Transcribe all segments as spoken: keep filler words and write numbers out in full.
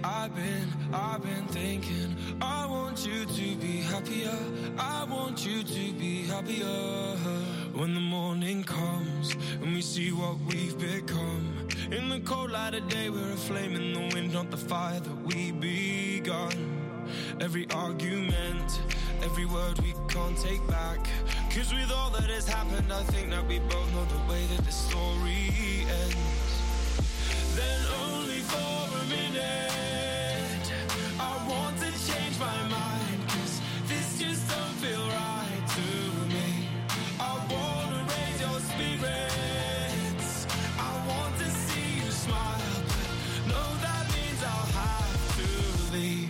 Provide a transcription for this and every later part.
I've been, I've been thinking, I want you to be happier, I want you to be happier. When the morning comes and we see what we've become, in the cold light of day we're a flame in the wind, not the fire that we begun. Every argument, every word we can't take back, 'cause with all that has happened I think that we both know the way that the story ends. Then only for a minute I want to change my mind, 'cause this just don't feel right to me. I wanna raise your spirits, I want to see you smile, but no, that means I'll have to leave.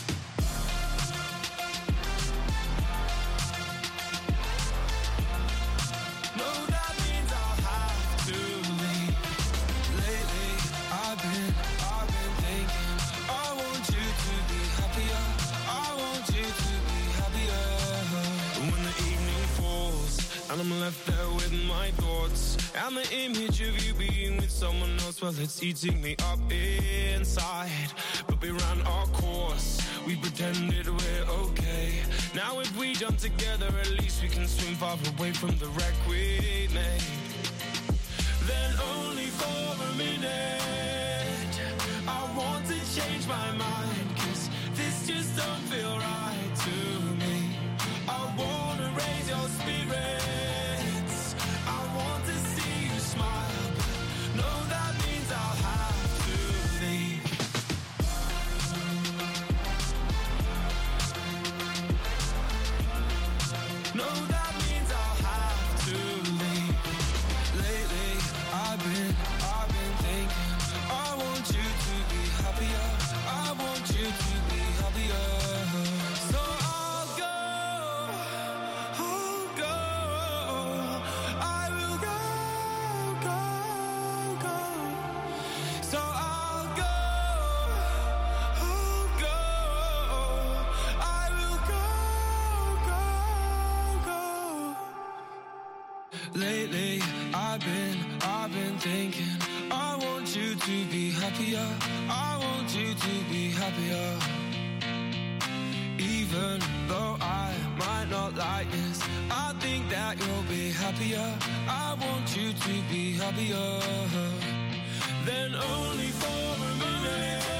And I'm left there with my thoughts, and the image of you being with someone else, well, it's eating me up inside. But we ran our course, we pretended we're okay. Now if we jump together, at least we can swim far away from the wreck we made. Then only for a minute I want to change my mind, 'cause this just don't feel right to me. I wanna raise your spirits, I want to see you smile, but no, that means I'll have to leave. No, that means I'll have to leave. Lately, I've been, I've been thinking, I want you to be happier, I want you to be happier. So I'll go, I'll go, I will go, go, go. So I'll go, I'll go, I will go, go, go. Lately, I've been, I've been thinking, I want you to be happier, I want you to be happier. Even though I might not like this, I think that you'll be happier, I want you to be happier. Then only for a minute